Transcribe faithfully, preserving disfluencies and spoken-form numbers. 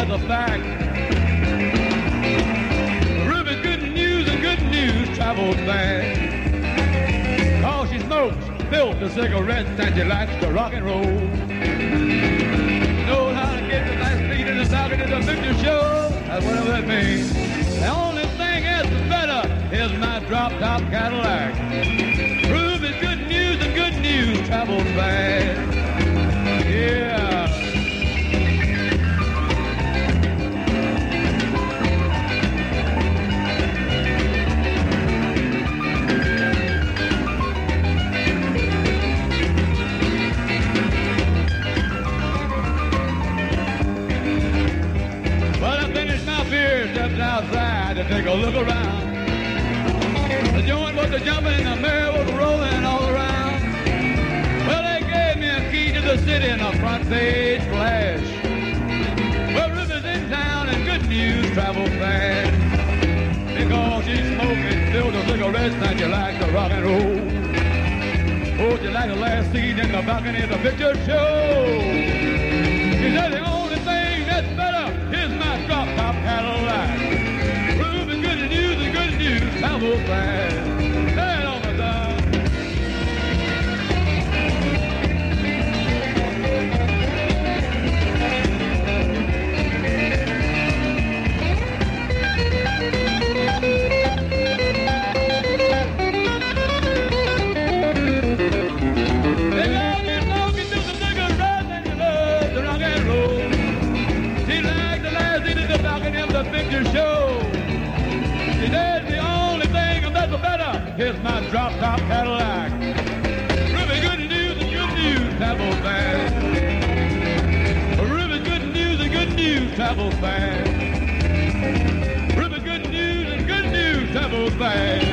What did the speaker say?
as a fact. Ruby's good news and good news travels fast. Cause she smokes filter cigarettes and she likes to rock and roll. Knows how to get the nice feet in the socket of the picture show. That's whatever that means. The only thing that's better is my drop-top Cadillac. Ruby's good news and good news travels fast. Yeah. Stepped outside to take a look around. The joint was a jumping and the mare was rolling all around. Well, they gave me a key to the city and a front page flash. Well, Ruby's in town and good news travels fast. Because she's smoking filter cigarettes and she likes to rock and roll. Oh, she likes the last seat in the balcony of the picture show. She said the only thing that's better is my drop-top Cadillac. Ruby's good news and good news travels fast. That on the dime. They got me smoking till the cigarettes and she loves to rock and roll. She likes the last seat in the balcony of the picture show. She says the only thing that's better is my drop-top Cadillac. Ruby, good news and good news travels fast. Ruby, good news and good news travels fast. Ruby, good news and good news travels fast.